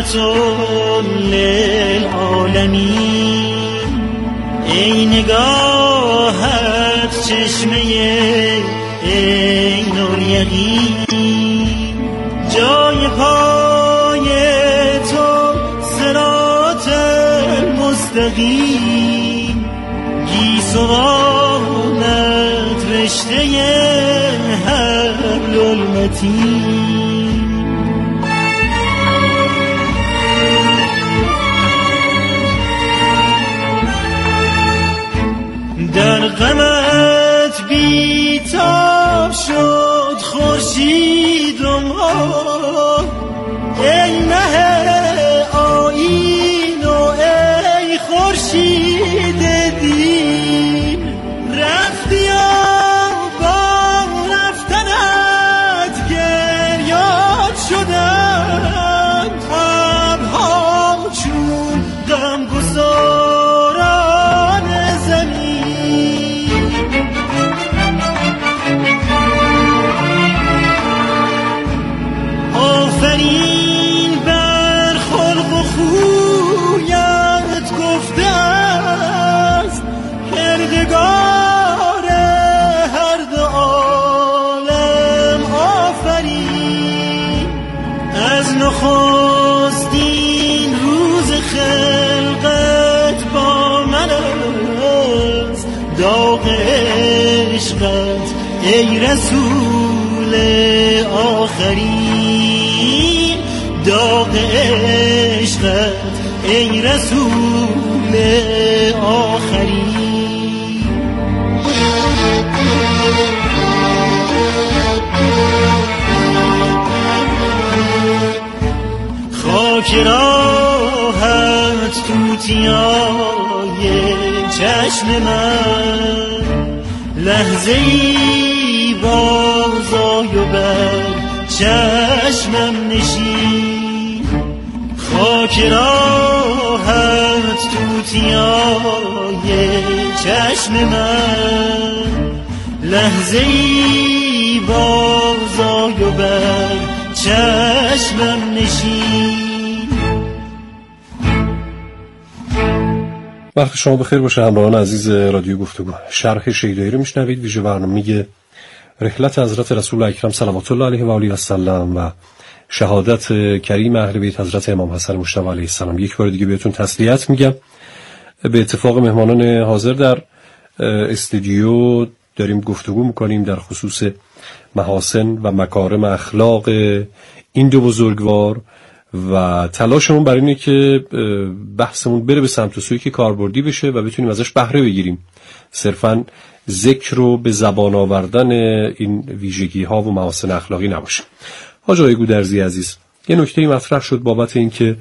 رحمت للعالمین، ای نگاهت چشمه عین الیقین، جای پای تو صراط المستقیم، گیسوانت رشته حبل المتین. در غمت بیتاب شد خورشید و ماه، ای مه آیین و ای خورشید دین، رفتی و با رفتنت گریان شدند، ابرها چون غمگساران زمین. آفرین بر خلق و خویت گفته است کردگار هر دو عالم آفرین، از نخستین روز خلقت با من است داغ عشقت ای رسول آخرین، داغ عشقت ای رسول آخرین. خاک راهت توتیای چشم من، لحظه‌ای بازآی و بر چشمم نشین، خاک راهت توتیای چشم من، لحظه‌ای بازآی و بر چشمم نشین. وقت شما بخیر باشه همراهان عزیز رادیو گفتگو. شرح شیدایی رو میشنوید، ویژه برنامه رحلت حضرت رسول اکرم صلوات الله علیه و آله و سلم و شهادت کریم اهل بیت حضرت امام حسن مجتبی علیه السلام. یک بار دیگه بهتون تسلیت میگم. به اتفاق مهمانان حاضر در استودیو داریم گفتگو میکنیم در خصوص محاسن و مکارم اخلاق این دو بزرگوار و تلاشمون برای اینه که بحثمون بره به سمت و سویی که کاربردی بشه و بتونیم ازش بهره بگیریم. صرفاً ذکر رو به زبان آوردن این ویژگی ها و محاسن اخلاقی نباشه. حاج آقای گودرزی عزیز، یه نکته‌ای مطرح شد بابت این که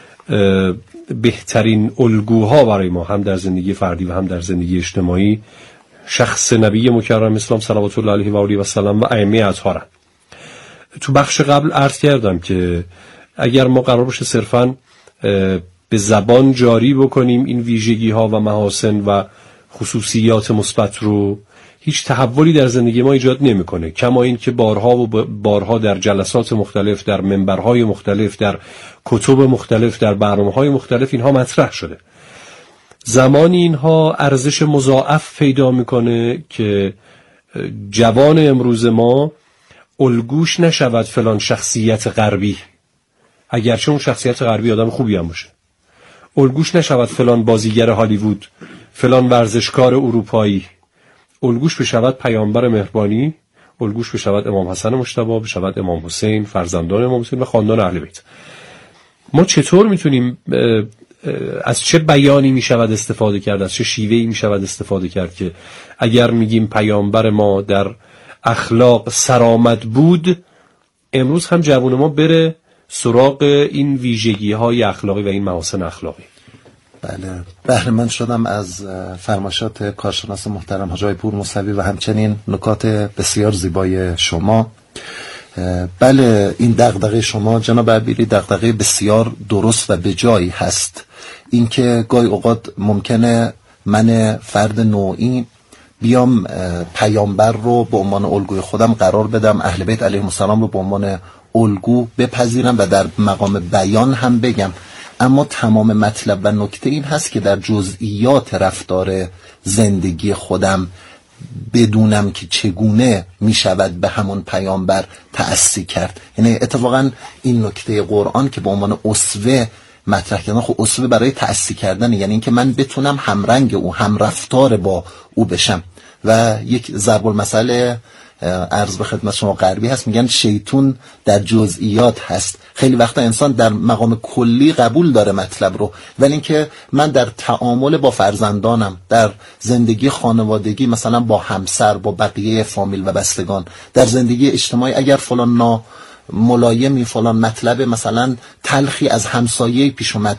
بهترین الگوها برای ما هم در زندگی فردی و هم در زندگی اجتماعی شخص نبی مکرم اسلام صلوات الله علیه و آله و سلم و ائمه اطهارن. تو بخش قبل عرض کردم که اگر ما قرار باشه صرفاً به زبان جاری بکنیم این ویژگی ها و محاسن و خصوصیات مثبت رو، هیچ تحولی در زندگی ما ایجاد نمیکنه. کما این که بارها و بارها در جلسات مختلف، در منبرهای مختلف، در کتب مختلف، در برنامه‌های مختلف اینها مطرح شده. زمانی اینها ارزش مضاعف پیدا میکنه که جوان امروز ما الگوش نشود فلان شخصیت غربی، اگرچه اون شخصیت غربی آدم خوبی هم باشه. الگوش نشود فلان بازیگر هالیوود، فلان ورزشکار اروپایی. الگوش بشود پیامبر مهربانی، الگوش بشود امام حسن مجتبی، بشود امام حسین، فرزندان امام حسین و خاندان اهل بیت. ما چطور میتونیم از چه بیانی میشود استفاده کرد، از چه شیوهی میشود استفاده کرد که اگر میگیم پیامبر ما در اخلاق سرآمد بود، امروز هم جوان ما سراغ این ویژگی های اخلاقی و این محاسن اخلاقی؟ بله، بهره مند شدم از فرمایشات کارشناس محترم حاج آقای پور موسوی و همچنین نکات بسیار زیبای شما. بله، این دغدغه شما جناب عبیری دغدغه بسیار درست و به جایی هست. اینکه گاهی اوقات ممکنه من فرد نوعی بیام پیامبر رو به عنوان الگوی خودم قرار بدم، اهل بیت علیهم السلام رو به عنوان الگو بپذیرم و در مقام بیان هم بگم. اما تمام مطلب و نکته این هست که در جزئیات رفتار زندگی خودم بدونم که چگونه می شود به همون پیامبر تأسی کرد. یعنی اتفاقا این نکته قرآن که به عنوان اسوه مطرح کردن، خب اسوه برای تأسی کردن، یعنی اینکه من بتونم همرنگ او، هم رفتار با او بشم. و یک ضرب المثل عرض به خدمت شما غربی هست، میگن شیطون در جزئیات هست. خیلی وقتا انسان در مقام کلی قبول داره مطلب رو، ولی اینکه من در تعامل با فرزندانم، در زندگی خانوادگی، مثلا با همسر، با بقیه فامیل و بستگان، در زندگی اجتماعی، اگر فلان ملایمی، فلان مطلب مثلا تلخی از همسایه پیش اومد،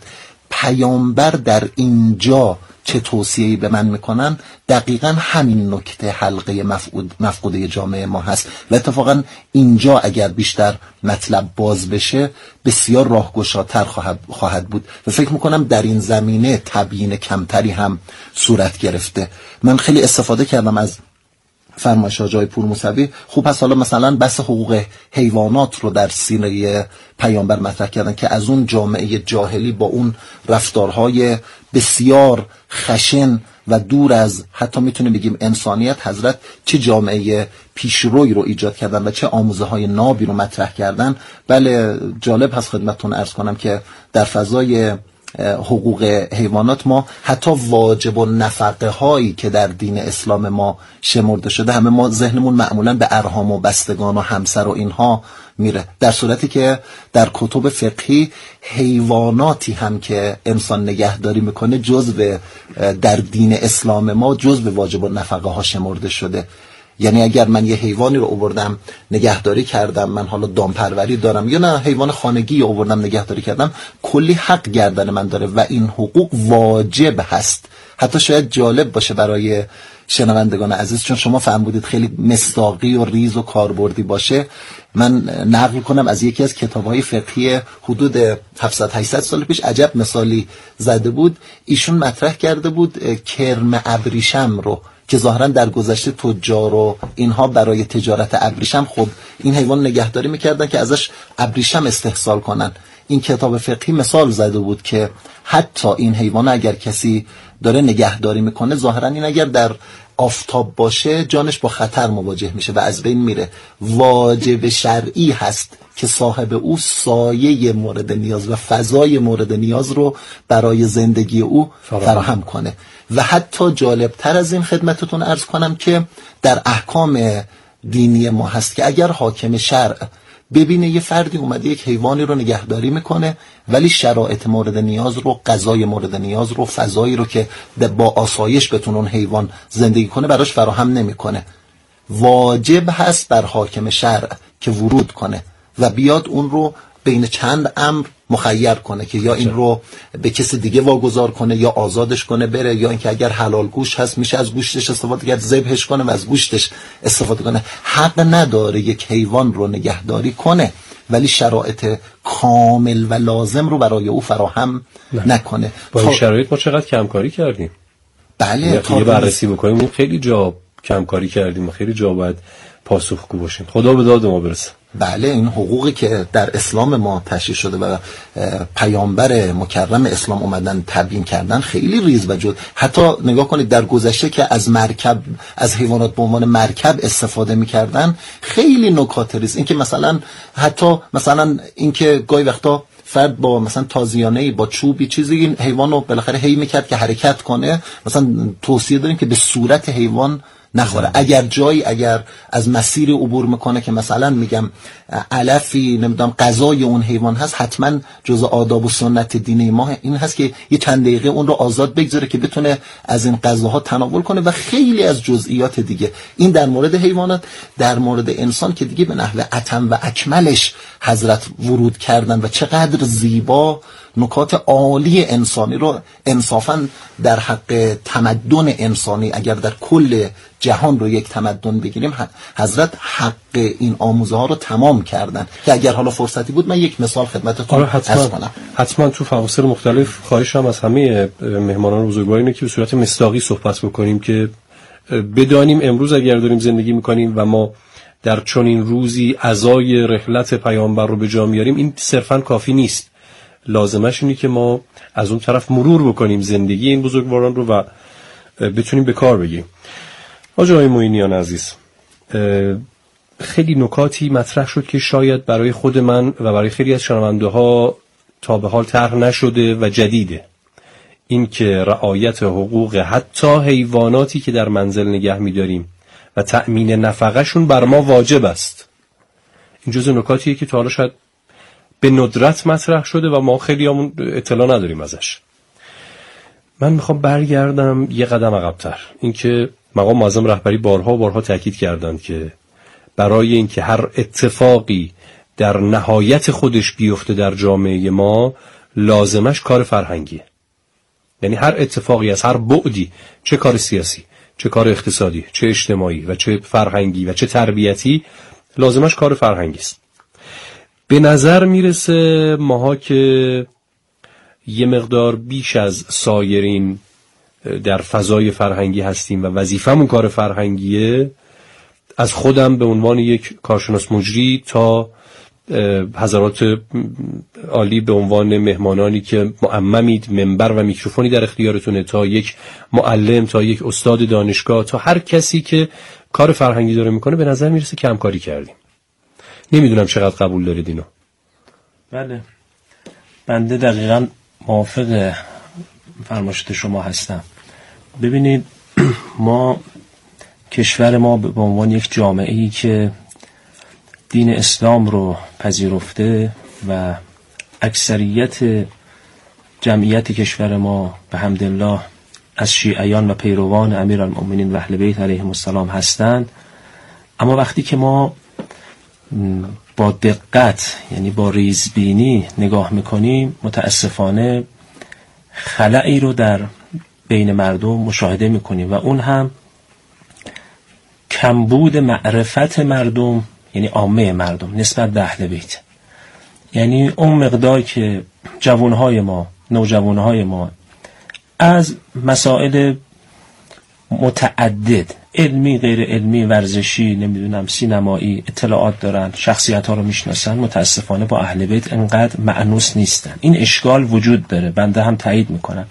پیامبر در اینجا چه توصیه‌ای به من میکنن، دقیقاً همین نکته حلقه مفقوده جامعه ما هست. و اتفاقاً اینجا اگر بیشتر مطلب باز بشه بسیار راهگشاتر خواهد بود و فکر میکنم در این زمینه تبیین کمتری هم صورت گرفته. من خیلی استفاده کردم از فرمایش حاج آقای پور موسوی. خوب هست حالا مثلا بحث حقوق حیوانات رو در سینه پیامبر مطرح کردن که از اون جامعه جاهلی با اون رفتارهای بسیار خشن و دور از حتی میتونه بگیم انسانیت، حضرت چه جامعه پیشروی رو ایجاد کردن و چه آموزه های نابی رو مطرح کردن. بله جالب هست خدمتتون عرض کنم که در فضای حقوق حیوانات ما حتی واجب و نفقه هایی که در دین اسلام ما شمرده شده، همه ما ذهنمون معمولا به ارحام و بستگان و همسر و اینها میره، در صورتی که در کتب فقهی حیواناتی هم که انسان نگهداری میکنه جزو در دین اسلام ما جزو واجب و نفقه ها شمرده شده. یعنی اگر من یه حیوانی رو آوردم نگهداری کردم، من حالا دامپروری دارم یا نه حیوان خانگی رو آوردم نگهداری کردم، کلی حق گردن من داره و این حقوق واجب هست. حتی شاید جالب باشه برای شنوندگان عزیز، چون شما فرمودید خیلی مصداقی و ریز و کاربردی باشه، من نقل کنم از یکی از کتاب‌های فقهی حدود 700-800 سال پیش. عجب مثالی زده بود. ایشون مطرح کرده بود کرم ابریشم رو که ظاهرا در گذشته تجار و اینها برای تجارت ابریشم خب این حیوان نگهداری میکردن که ازش ابریشم استحصال کنن. این کتاب فقهی مثال زده بود که حتی این حیوان اگر کسی داره نگهداری میکنه، ظاهرا این اگر در آفتاب باشه جانش با خطر مواجه میشه و از بین میره. واجب شرعی هست که صاحب او سایه مورد نیاز و فضای مورد نیاز رو برای زندگی او فراهم کنه. و حتی جالبتر از این خدمتتون عرض کنم که در احکام دینی ما هست که اگر حاکم شرع ببینه یه فردی اومده یک حیوانی رو نگهداری میکنه ولی شرایط مورد نیاز رو، غذای مورد نیاز رو، فضایی رو که با آسایش بتونه اون حیوان زندگی کنه براش فراهم نمیکنه، واجب هست بر حاکم شرع که ورود کنه و بیاد اون رو بین چند امر مخیر کنه که یا این رو به کسی دیگه واگذار کنه یا آزادش کنه بره، یا اینکه اگر حلال گوشت هست میشه از گوشتش استفاده کرد، ذبحش کنه و از گوشتش استفاده کنه. حق نداره یک حیوان رو نگهداری کنه ولی شرایط کامل و لازم رو برای او فراهم نکنه. با این شرایط ما چقدر کمکاری کردیم. بله تا بررسی بکنیم اون خیلی جا کمکاری کردیم و خیلی جا باید پاسخگو باشیم. خدا به داد ما برسه. بله این حقوقی که در اسلام ما تشریح شده و پیامبر مکرم اسلام اومدن تبیین کردن خیلی ریز و جد. حتی نگاه کنید در گذشته که از مرکب، از حیوانات به عنوان مرکب استفاده میکردن، خیلی نکات ریز. این که مثلا حتی مثلا این که گاهی وقتا فرد با مثلا تازیانه‌ای با چوبی چیزی این حیوان رو بالاخره هی میکرد که حرکت کنه، مثلا توصیه داریم که به صورت حیوان نخوره. اگر از مسیر عبور میکنه که مثلا میگم علفی نمیدونم غذای اون حیوان هست، حتما جزء آداب و سنت دینی ما این هست که یه چند دقیقه اون رو آزاد بگذاره که بتونه از این غذاها تناول کنه و خیلی از جزئیات دیگه. این در مورد حیوانات. در مورد انسان که دیگه به نحو اتم و اکملش حضرت ورود کردن و چقدر زیبا نکات عالی انسانی رو انصافا در حق تمدن انسانی، اگر در کل جهان رو یک تمدن بگیریم، حضرت حق این آموزه ها رو تمام کردن که اگر حالا فرصتی بود من یک مثال خدمتتون عرض کنم. حتما تو فواصل مختلف خواهشم از همه مهمانان بزرگوار اینه که به صورت مصداقی صحبت بکنیم که بدانیم امروز اگر داریم زندگی میکنیم و ما در چنین روزی عزای رحلت پیامبر رو به جا میاریم، این صرفاً کافی نیست. لازمش اینه که ما از اون طرف مرور بکنیم زندگی این بزرگواران رو و بتونیم به کار بگیریم. حاج آقای معینیان عزیز، خیلی نکاتی مطرح شد که شاید برای خود من و برای خیلی از شنونده ها تا به حال طرح نشده و جدیده. این که رعایت حقوق حتی حیواناتی که در منزل نگه می‌داریم و تأمین نفقه‌شون بر ما واجب است. این جزء نکاتیه که تا حالا شاید به ندرت مطرح شده و ما خیلی همون اطلاع نداریم ازش. من میخوام برگردم یه قدم عقب‌تر. این که مقام معظم رهبری بارها تاکید کردند که برای اینکه هر اتفاقی در نهایت خودش بیفته در جامعه ما، لازمش کار فرهنگیه. یعنی هر اتفاقی از هر بعدی، چه کار سیاسی، چه کار اقتصادی، چه اجتماعی و چه فرهنگی و چه تربیتی، لازمش کار فرهنگی است. به نظر میرسه ماها که یه مقدار بیش از سایرین در فضای فرهنگی هستیم و وظیفمون کار فرهنگیه، از خودم به عنوان یک کارشناس مجری تا حضرات عالی به عنوان مهمانانی که معممید، منبر و میکروفونی در اختیارتونه، تا یک معلم، تا یک استاد دانشگاه، تا هر کسی که کار فرهنگی داره میکنه، به نظر میرسه کمکاری کردیم. نمیدونم چقدر قبول دارید اینو. بله، بنده دقیقاً موافق فرمایشات شما هستم. ببینید، ما کشور ما به عنوان یک جامعه‌ای که دین اسلام رو پذیرفته و اکثریت جمعیت کشور ما به حمدالله از شیعیان و پیروان امیرالمؤمنین و اهل بیت علیهم السلام هستند، اما وقتی که ما با دقت، یعنی با ریزبینی نگاه میکنیم، متاسفانه خلایی رو در بین مردم مشاهده میکنیم و اون هم کمبود معرفت مردم، یعنی عامه مردم نسبت به اهل بیت. یعنی اون مقدار که جوانهای ما، نوجوانهای ما از مسائل متعدد، علمی، غیر علمی، ورزشی، نمیدونم سینمایی اطلاعات دارن، شخصیت ها رو میشناسن، متاسفانه با اهل بیت انقدر مأنوس نیستن. این اشکال وجود داره، بنده هم تایید میکنم.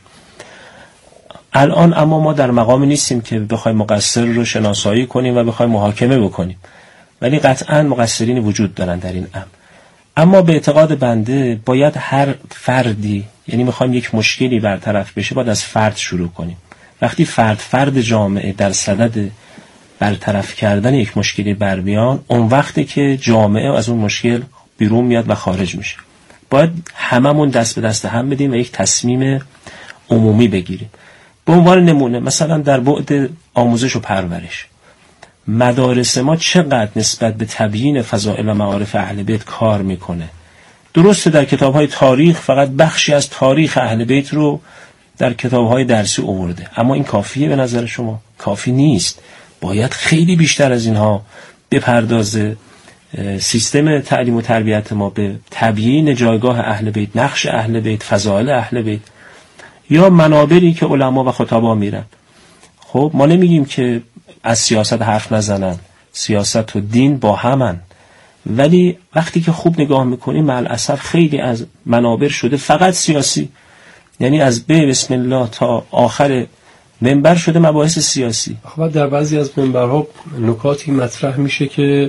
الان اما ما در مقام نیستیم که بخوایم مقصر رو شناسایی کنیم و بخوایم محاکمه بکنیم، ولی قطعا مقصرین وجود دارن در این امر. اما به اعتقاد بنده باید هر فردی، یعنی میخوایم یک مشکلی برطرف بشه، باید از فرد شروع کنیم. وقتی فرد جامعه در صدد برطرف کردن یک مشکلی برمیان، اون وقتی که جامعه از اون مشکل بیرون میاد و خارج میشه. باید هممون دست به دست هم بدیم و یک تصمیم عمومی بگیریم. به عنوان نمونه، مثلا در بعد آموزش و پرورش، مدارس ما چقدر نسبت به تبیین فضائل و معارف اهل بیت کار میکنه. درسته در کتاب‌های تاریخ فقط بخشی از تاریخ اهل بیت رو در کتاب‌های درسی آورده، اما این کافیه به نظر شما؟ کافی نیست. باید خیلی بیشتر از اینها بپردازه سیستم تعلیم و تربیت ما به تبیین جایگاه اهل بیت، نقش اهل بیت، فضائل اهل بیت. یا منابری که علما و خطبا میرن. خب ما نمیگیم که از سیاست حرف نزنن، سیاست و دین با همن، ولی وقتی که خوب نگاه میکنیم مع الاسف خیلی از منابر شده فقط سیاسی، یعنی از بسم الله تا آخر منبر شده مباحث سیاسی. خب در بعضی از منبرها نکاتی مطرح میشه که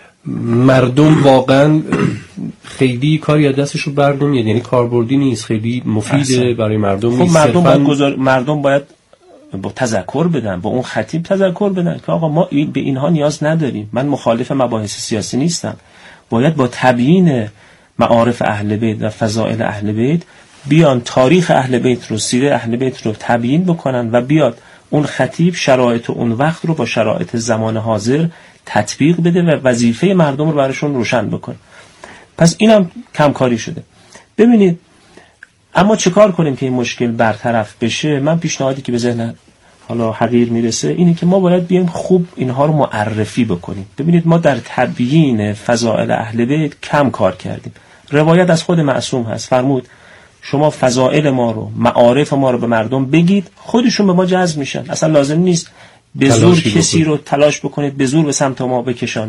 مردم واقعا خیلی کاری از دستشو بردون، یعنی کاربردی نیست، خیلی مفیده برای مردم نیست. خب مردم باید با تذکر بدن، با اون خطیب تذکر بدن که آقا ما به اینها نیاز نداریم. من مخالف مباحث سیاسی نیستم، باید با تبیین معارف اهل بیت و فضائل اهل بیت بیان تاریخ اهل بیت رو، سیره اهل بیت رو تبیین بکنن و بیاد اون خطیب شرایط اون وقت رو با شرایط زمان حاضر تطبیق بده و وظیفه مردم رو براشون روشن بکنه. پس اینم کمکاری شده. ببینید، اما چه کار کنیم که این مشکل برطرف بشه؟ من پیشنهادی که به ذهن حالا حقیر میرسه اینه که ما باید بیایم خوب اینها رو معرفی بکنیم. ببینید، ما در تبیین فضائل اهل بیت کم کار کردیم. روایت از خود معصوم هست، فرمود شما فضائل ما رو، معارف ما رو به مردم بگید، خودشون به ما جذب میشن. اصلا لازم نیست به زور کسی رو تلاش بکنید، به زور به سمت ما بکشانید.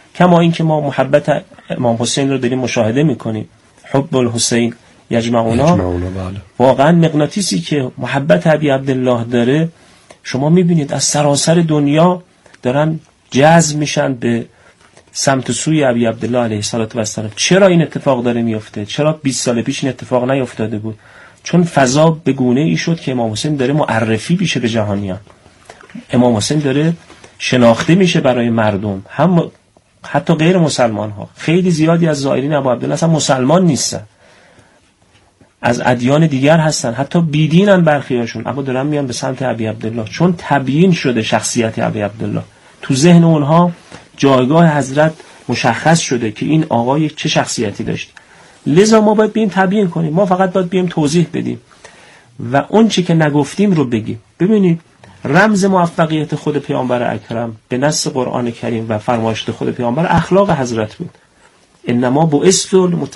کما این که ما محبت امام حسین رو داریم مشاهده میکنیم، حب الحسین یجمعونا، بله. واقعا مغناطیسی که محبت ابی عبدالله داره، شما میبینید از سراسر دنیا دارن جذب میشن به سمت سوی ابی عبدالله علیه السلام. چرا این اتفاق داره میفته؟ چرا 20 سال پیش این اتفاق نیفتاده بود؟ چون فضا به گونه ای شد که امام حسین داره معرفی میشه به جهانیان، امام حسین داره شناخته میشه برای مردم، هم حتی غیر مسلمان ها. خیلی زیادی از زائرین ابو عبدالله اصلا مسلمان نیستن، از ادیان دیگر هستن، حتی بیدینن برخیاشون، اما دارن میان به سمت ابی عبدالله، چون تبیین شده شخصیت ابی عبدالله، تو ذهن اونها جایگاه حضرت مشخص شده که این آقای چه شخصیتی داشت. لذا ما باید بیم تبیین کنیم، ما فقط باید بیم توضیح بدیم و اون چی که نگفتیم رو بگیم. ببینید رمز موفقیت خود پیامبر اکرم به نص قرآن کریم و فرمایشات خود پیامبر اخلاق حضرت بود. انما بعثت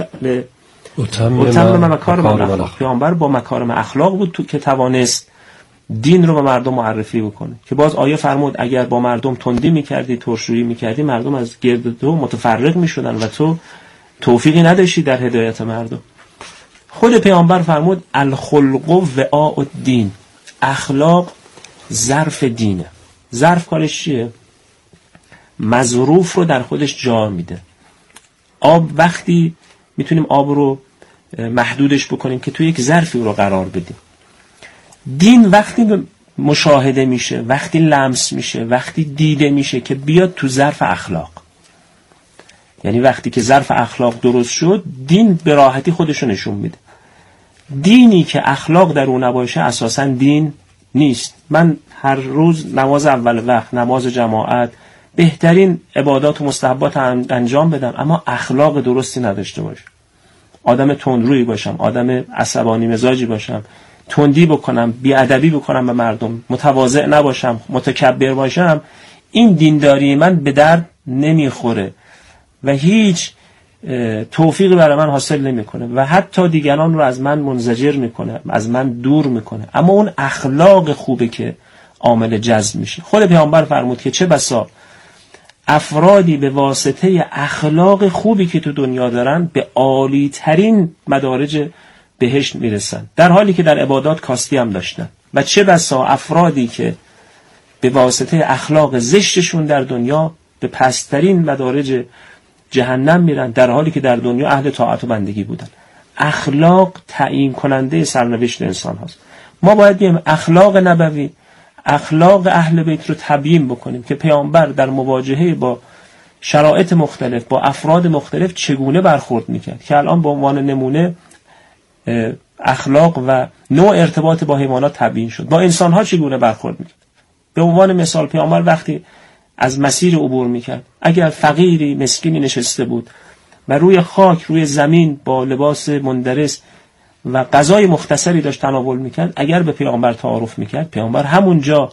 اتمم مکارم الاخلاق. پیامبر با مکارم اخلاق بود که توانست دین رو به مردم معرفی بکنه، که باز آیه فرمود اگر با مردم تندی میکردی، ترشرویی میکردی، مردم از گرد تو متفرق میشدن و تو توفیقی نداشتی در هدایت مردم. خود پیامبر فرمود الخلق وعاء الدین، اخلاق ظرف دینه. ظرف کارش چیه؟ مظروف رو در خودش جا میده. آب وقتی میتونیم آب رو محدودش بکنیم که تو یک ظرفی رو قرار بدیم. دین وقتی مشاهده میشه، وقتی لمس میشه، وقتی دیده میشه که بیاد تو ظرف اخلاق. یعنی وقتی که ظرف اخلاق درست شد، دین به راحتی خودشو نشون میده. دینی که اخلاق در اون نباشه اساساً دین نیست. من هر روز نماز اول وقت، نماز جماعت، بهترین عبادات و مستحبات انجام بدم، اما اخلاق درستی نداشته باشم، آدم تندرویی باشم، آدم عصبانی مزاجی باشم، تندی بکنم، بیادبی بکنم به مردم، متواضع نباشم، متکبر باشم، این دینداری من به درد نمیخوره و هیچ توفیقی برای من حاصل نمیکنه و حتی دیگران رو از من منزجر میکنه، از من دور میکنه. اما اون اخلاق خوبه که عامل جذب میشه. خود پیامبر فرمود که چه بسا افرادی به واسطه اخلاق خوبی که تو دنیا دارن به عالی ترین مدارج بهشت میرسن، در حالی که در عبادات کاستی هم داشتن. و چه بسا افرادی که به واسطه اخلاق زشتشون در دنیا به پسترین مدارج جهنم میرن، در حالی که در دنیا اهل طاعت و بندگی بودن. اخلاق تعیین کننده سرنوشت انسان هاست. ما باید بیم اخلاق نبوی، اخلاق اهل بیت رو تبیین بکنیم که پیامبر در مواجهه با شرایط مختلف، با افراد مختلف چگونه برخورد میکرد، که الان به عنوان نمونه اخلاق و نوع ارتباط با حیوانات تبیین شد. با انسان ها چگونه برخورد میکرد؟ به عنوان مثال پیامبر وقتی از مسیر عبور میکرد، اگر فقیری مسکینی نشسته بود و روی خاک، روی زمین با لباس مندرس و غذای مختصری داشت تناول میکرد، اگر به پیامبر تعارف میکرد، پیامبر همونجا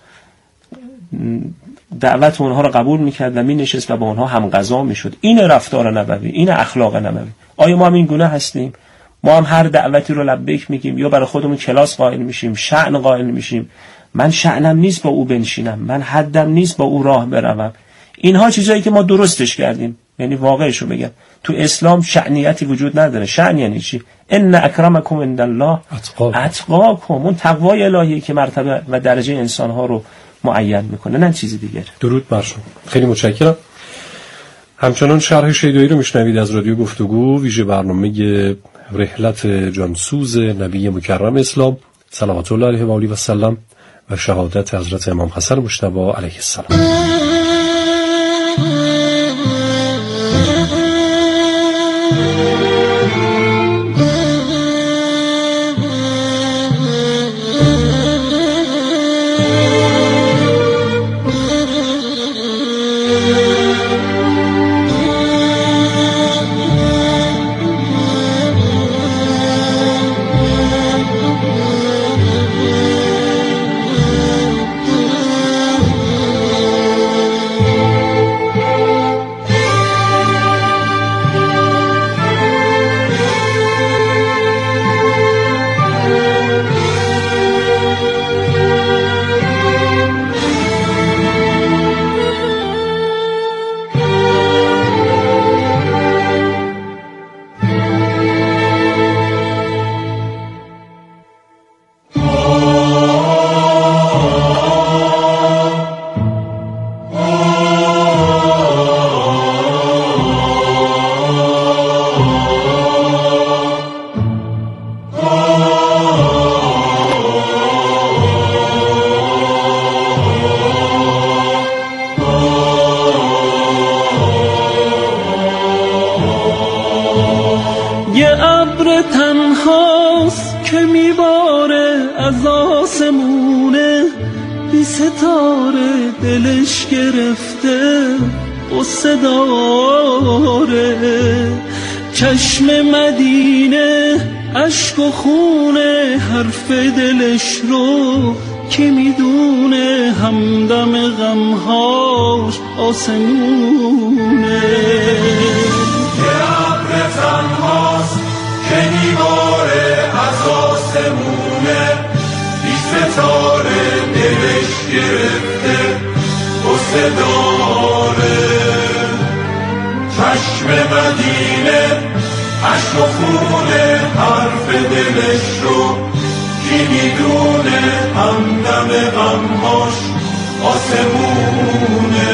دعوت اونها رو قبول میکرد و مینشست و با اونها هم غذا میشد. این رفتار نبوی، این اخلاق نبوی. آیا ما هم این گونه هستیم؟ ما هم هر دعوتی رو لبیک میگیم یا برای خودمون کلاس قائل میشیم، شأن قائل میشیم؟ من شأنم نیست با او بنشینم، من حدم نیست با او راه بروم. اینها چیزایی که ما درستش کردیم. یعنی واقعشو بگم، تو اسلام شأنیتی وجود نداره. شأن یعنی چی؟ ان اکرمکم عندالله اتقاکم، اون تقوای الهی که مرتبه و درجه انسانها رو معین میکنه، نه چیزی دیگه. درود بر شما. خیلی متشکرم. همچنان شرح شیدایی رو میشنوید از رادیو گفتگو، ویژه برنامه رحلت جانسوز نبی مکرم اسلام صلوات الله علیه و آله و سلم و شهادت حضرت امام حسن مجتبی علیه السلام. بی ستاره دلش گرفته قصه داره، چشم مدینه اشک و خونه حرف دلش رو کی میدونه، همدم غمهاش آسمونه. یه ابر تنهاست که میباره از آسمونه، بی ستاره دلش گرفته قصه داره، چشم مدینه اشک و خونه حرف دلش رو کی میدونه، همدم غمهاش آسمونه.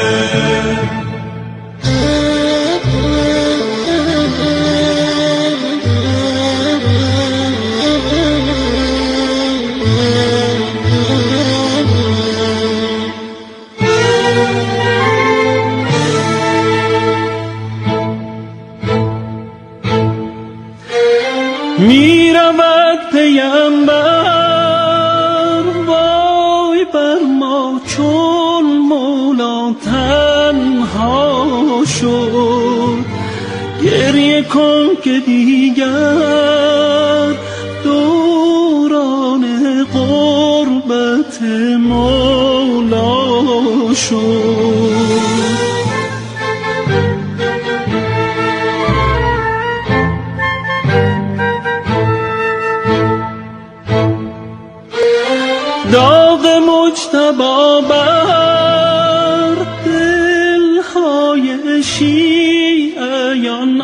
میرود پیامبر وای بر ما چون مولا تنها شد، گریه کن که دیگر دوران غربت مولا شد. داغ مجتبی بر دلهای شیعیان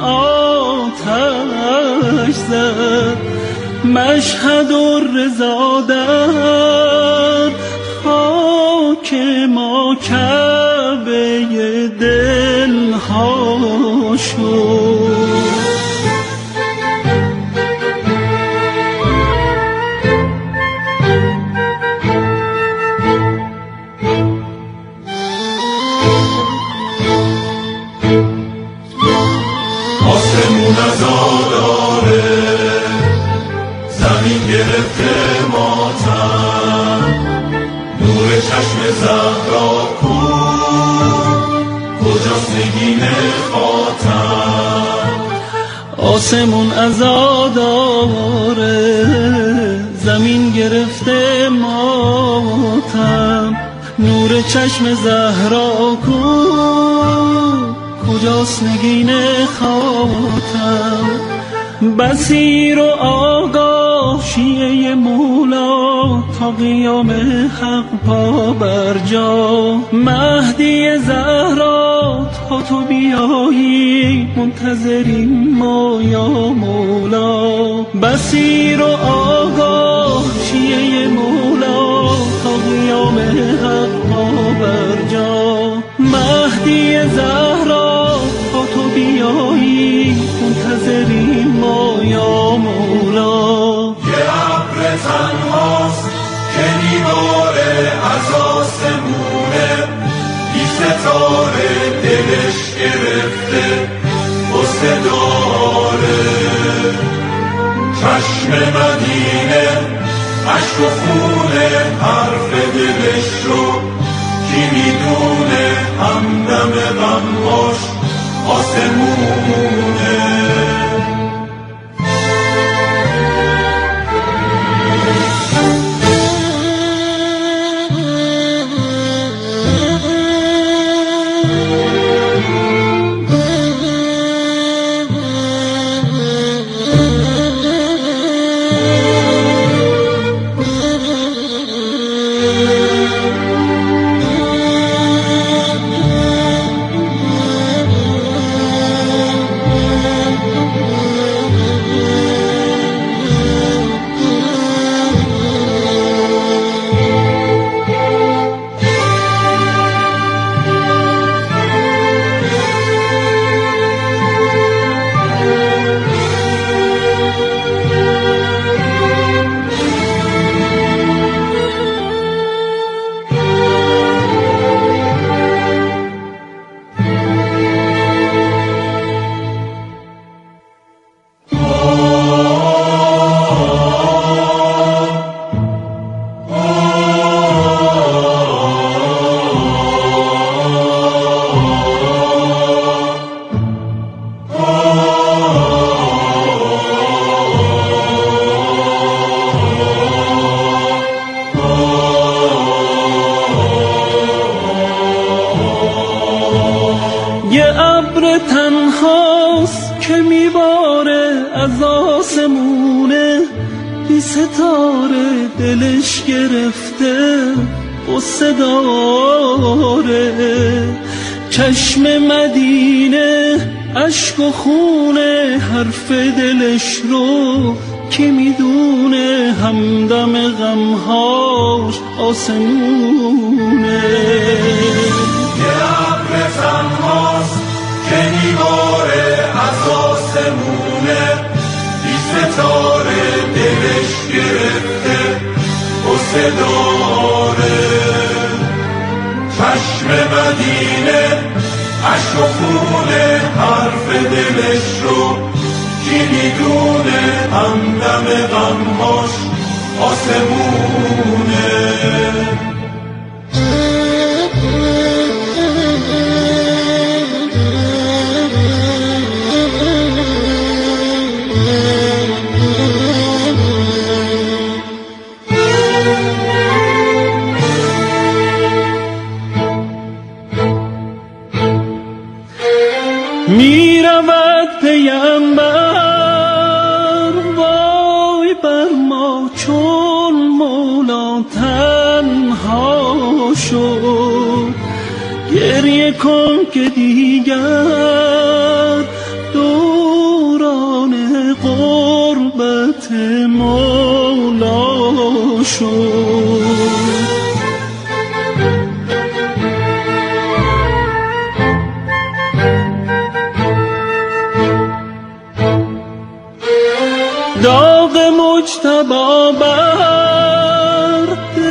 آتش زد، مشهد و رضا در خاک ما کعبه دلها شد. آسمون عزاداره، زمین گرفته ماتم، نور چشم زهرا کو، کجاست نگین خاتم. آسمون عزاداره، زمین گرفته ماتم، نور چشم زهرا کو، کجاست نگین خاتم. بصیر و آگاه شیعه مولا تا قیام حق پا بر جا، مهدی زهرا تا تو بیایی منتظریم ما یا مولا. بصیر و آگاه شیعه مولا تا قیام حق پا بر جا، مهدی زهرا تا تو بیایی منتظریم ما یا مولا. یه ابر تنهاست که میباره از آسمونه، بی ستاره دلش گرفته قصه داره، چشم مدینه اشک و خونه حرف دلش رو کی میدونه، همدم غمهاش آسمونه. تنهاست که میباره از آسمونه، بی ستاره دلش گرفته قصه داره. چشم مدینه اشک و خونه حرف دلش رو کی میدونه، همدم غمهاش آسمونه. یه ابر تنهاست که میباره از آسمونه، بی ستاره دلش گرفته قصه داره. چشم مدینه اشک و خونه حرف دلش رو کی میدونه، همدم غمهاش آسمونه. می رود پیامبر وای بر ما، چون مولا تنها شد. گریه کن که دیگر دوران غربت مولا شد. داغ مجتبی بر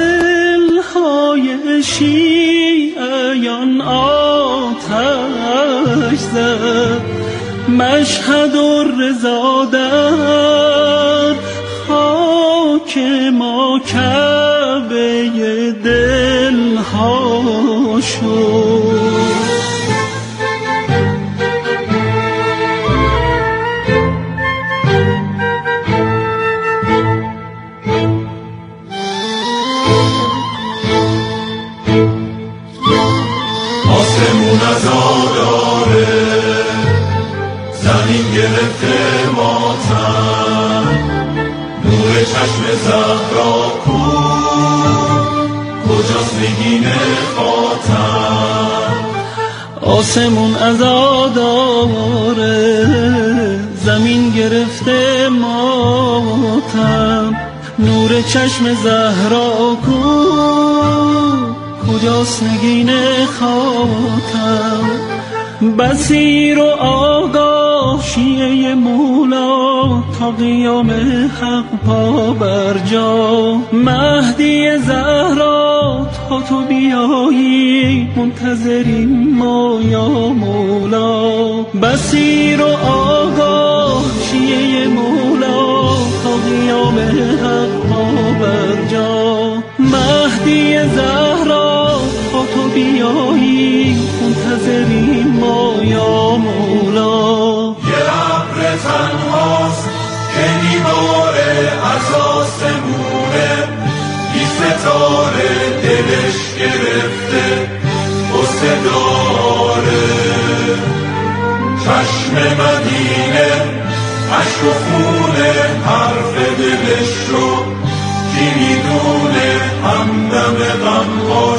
دلهای شیعیان آتش زد، مشهد و رضا در خاک ما کعبه دلها شد. آسمون عزاداره، زمین گرفته ماتم، نور چشم زهرا کو، کجاست نگین خاتم. آسمون عزاداره، زمین گرفته ماتم، نور چشم زهرا کو، کجاست نگین خاتم. بصیر و آگاه شیعه مولا، تا قیام حق پا بر جا. مهدی زهرا تا تو بیایی، منتظریم ما یا مولا. بصیر و آگاه شیعه مولا، تا قیام حق پا بر جا. مهدی زهرا تا تو بیایی، منتظریم ما یا مولا. یه ابر تنهاست که میباره از آسمونه، بی ستاره دلش